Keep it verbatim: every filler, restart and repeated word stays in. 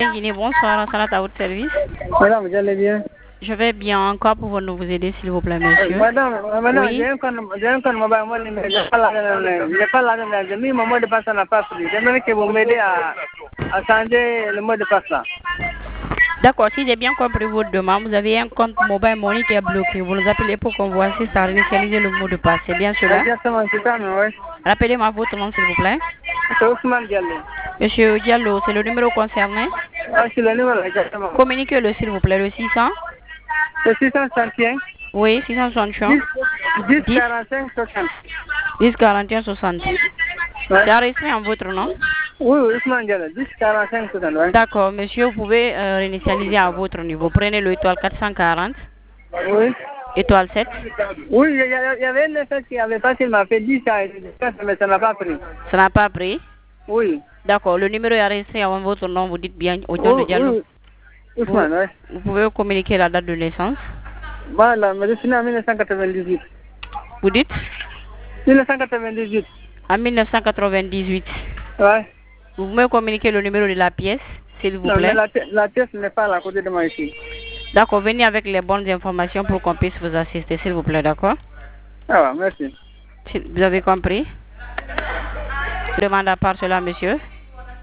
Guinée, bonsoir, Salat à votre service. Madame, vous allez bien? Je vais bien. Encore pouvons-nous vous aider, s'il vous plaît, monsieur? Madame, madame, Oui. j'ai un compte, j'ai un compte mobile money, mais j'ai pas l'argent, j'ai pas l'argent, j'ai mis mon mot de passe n'a pas pris. J'aimerais que vous m'aidez à, à changer le mot de passe là. D'accord, si j'ai bien compris votre demande, vous avez un compte mobile money qui est bloqué. Vous nous appelez pour qu'on vous assiste à réinitialiser le mot de passe. C'est bien cela? Exactement, c'est ça, mais oui. Rappelez-moi votre nom, s'il vous plaît. C'est Ousmane Diallo. Monsieur Diallo, c'est le numéro concerné? Ah, c'est le numéro, exactement. Communiquez-le, s'il vous plaît, le six cents. C'est six cent soixante et un. Oui, six cent soixante et un. dix, quarante-cinq, soixante. dix, quarante et un, soixante. Ouais. C'est enregistré en votre nom? Oui, oui, Ousmane Diallo, dix, quarante-cinq, soixante, ouais. D'accord, monsieur, vous pouvez euh, réinitialiser à votre niveau. Prenez le étoile quatre cent quarante. Oui. Étoile sept. Oui, il y, a- il y avait une effet qui avait passé, il m'a fait dix ans, mais ça n'a pas pris. Ça n'a pas pris? Oui. D'accord, le numéro est enregistré avant votre nom, vous dites bien au nom de Diallo. Oui, oui. Ousmane, oui. Vous pouvez communiquer la date de naissance? Voilà, mais je suis né en mille neuf cent quatre-vingt-dix-huit. Vous dites? mille neuf cent quatre-vingt-dix-huit. En mille neuf cent quatre-vingt-dix-huit. Ouais. Vous pouvez communiquer le numéro de la pièce, s'il vous Non, plaît? mais la, pi- la pièce n'est pas là à côté de moi ici. D'accord, venez avec les bonnes informations pour qu'on puisse vous assister, s'il vous plaît, d'accord? Ah, ouais, merci. Si- Vous avez compris? Je demande à part cela, monsieur.